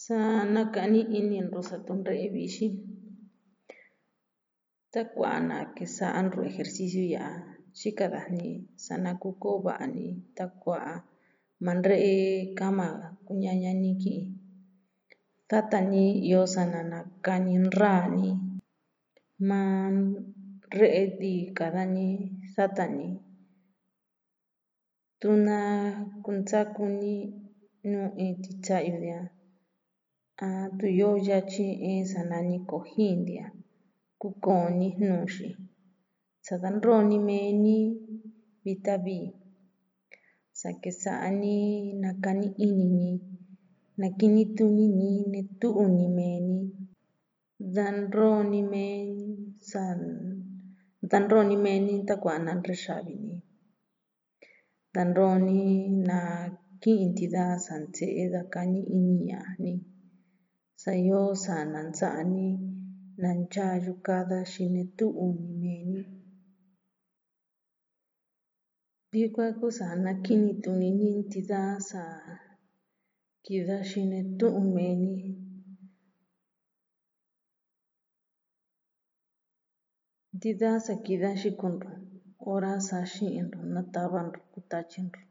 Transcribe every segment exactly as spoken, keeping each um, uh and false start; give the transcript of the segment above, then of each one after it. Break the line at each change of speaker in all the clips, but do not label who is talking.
Sa nakani ini nru satunde'e vixin takua'a na kesa'a nru ejercicio ya'a xikadajni sa naku koo va'a ni takua'a maa nre'e kama kuñaña ni ki'i tata ni iyo sana nakani nraa ni maa nre'e ti ka dani sata ni tuna kunsaku ni nuu iin titsa'yu de a a tu yoo yatyi iin sa nani kojin ntia kukoon ni nuu xi sava nroo ni mee ni vitan vii sa kesa'a ni nakani ini ni nakini tuni ni netu'un ni mee ni danroo ni mee sa danroo ni mee ni takua'a na nrexavi ni danroo ni na ki'in ntida sa ntse'e dakani ini ña'an ni sayoo sa nansa'a ni nantyayu kava xinetu'un ni mee ni vii kua kusa nakini tuni ni ntida sa kiva xinetu'un mee ni ntida sa kiva xikontu ora sa xi'intu natava ntu kutatyi ntu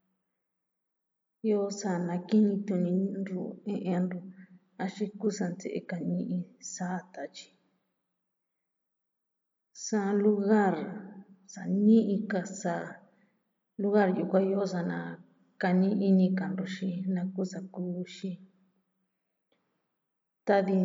yoo sa nakini tuni nru ñe'e nru axin kusa ntse'e kani'i saa tatyi sa lugar sa ni'i ka saa lugar yukuan yoo sa nakani ini ka ntu xi naku sakuu xi tani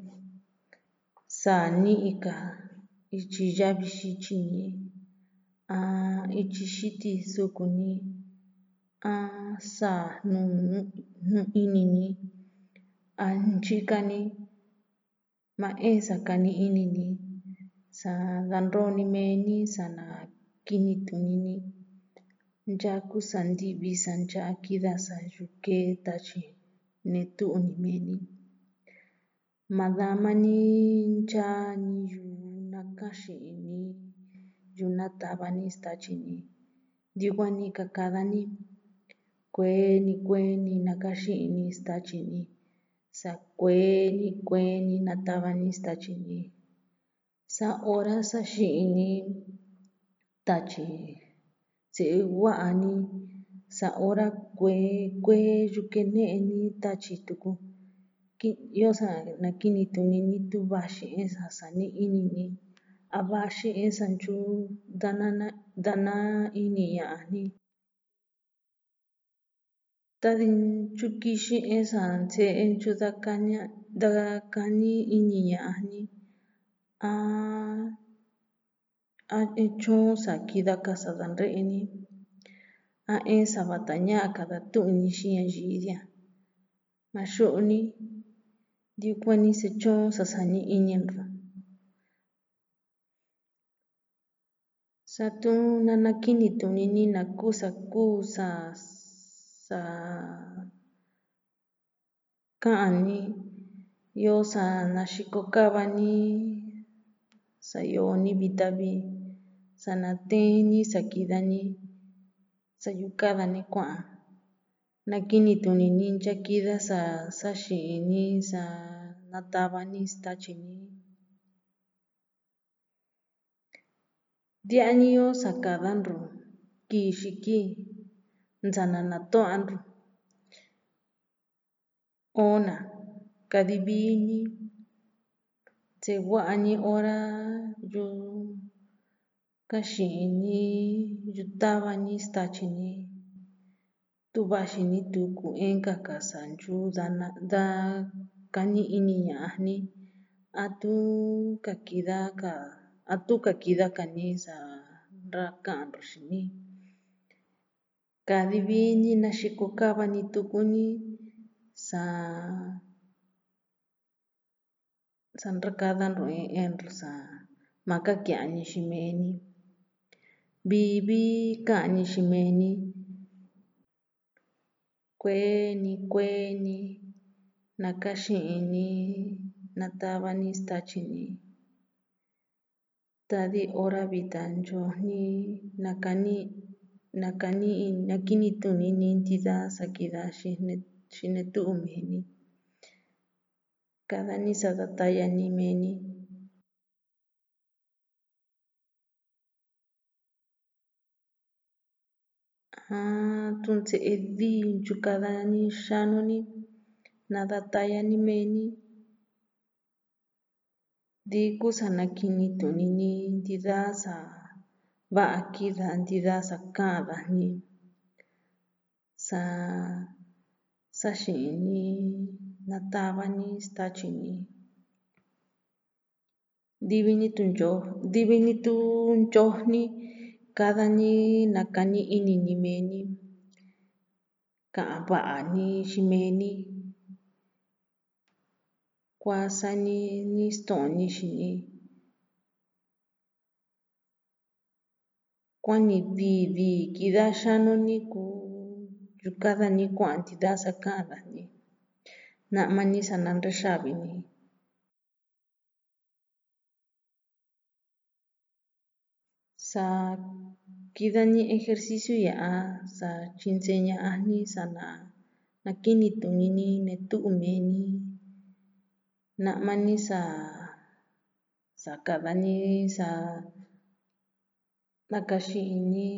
saa ni'i ka ityi yavi xityi ni a ityi xiti suku ni a saa nuu ini ni a ntyika ni mae sakani ini ni sa danroo ni mee ni sa nakini tuni ni ntyaa kusa ntivi sa ntyaa kida sa yukee tatyi netu'un ni mee ni maa dama ni ntyaa ni yuu naka xi'in ni yuu natava ni statyi ni yukuan ni kaka dani kueni kueni naka xi'in ni statyi ni sa kueni kueni natava ni statyi ni sa ora saxi'in ni tatyi tse'e va'a ni sa ora kuee kuee yukee ne'e ni tatyi tuku iyo sa nakini tuni ni tu vaxin sa sani'i ini ni a vaxin sa ntyuu danana dana ini ña'an ni tani ntyuu kixin sa ntse'e ntyu dakaña dakani ini ña'an ni a a tyuun sa kida ka sa danre'e ni a iin sava tañaa ka natu'un ni xii ñayii a maa xu'un ni yukuan ni sa tyuun sa sani'i ini nru sa tun na nakini tuni ni naku sakuu sa sa ka'an ni yoo sa naxiko kava ni sayoo ni vitan vii sa nateen ni sa kida ni sa yukava ni kua'an nakini tuni ni ntya kida sa saxi'in ni sa natava ni statyi ni ntia'a ni yoo sa kava nru kii xi kii nsana natu'an nru ona kadi vii ni tse'e va'a ni ora yuu kaxi'in ni yutava ni statyi ni tuva xini tuku inka ka sa ntyuu dana dakani ini ña'an ni a tu kakida ka a tu kakida ka ni sa ra ka'an nru xini kadi vii ni naxiko kava ni tuku ni sa sa nrakada nru ñe'e nru sa maa kakia'an ni xii mee ni vii vii ka'an ni xii mee ni kueni kueni naka xi'in ni natava ni statyi ni tani ora vitan ntyoo ni nakani nakani nakini tuni ni ntida sa kida xine xinetu'un mee ni Kadani satatayani meeni. Ah, tunse'e diinchu kadani xanuni nadatayani meeni diku sa nakinitunini ntidaa sa va'a kida, ntidaa sa ka'an dani sa saxini natavani statyi-ni ntivini tuntyoo, ntivini tu ntyojni kadani nakani ini-ni meeni ka'an va'a-ni xiin meeni kuasani nisto'oni xini kuani vii vii kida xanuni kuu yuka dani kua'an ntidaa sa ka'an dani na'mani sa nantee xa'vi-ni. Sa kidani ejercicio ya'a sa tyintyee ña'an sa na nakini tuni ni netu'un meeni na'mani sa sakava ni sa nakaxi'in ni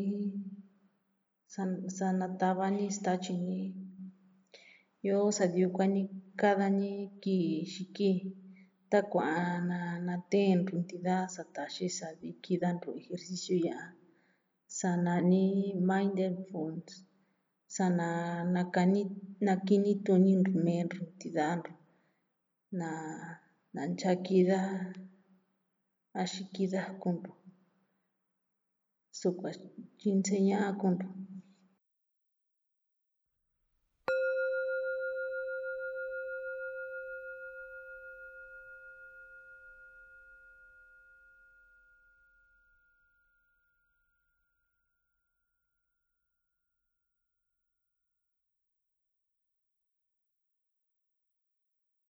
sa natavani statyi-ni yoo savi yukuan ni kadani kii xiki takuaa na nateentu ntidaa sa taxi savi kidantu ejercicio ya'a sa nani mindfulness sa na nakani nakini tunintu meentu ntidaantu na nantya kida axin kida kuntu sukuan tyintyee ña'an kuntu.